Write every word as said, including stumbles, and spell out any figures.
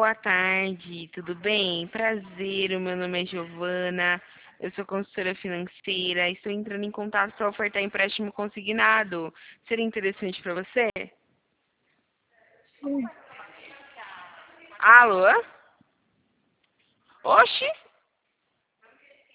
Boa tarde, tudo bem? Prazer, o meu nome é Giovana, eu sou consultora financeira, estou entrando em contato para ofertar empréstimo consignado. Seria interessante para você? Sim, Alô? Oxi!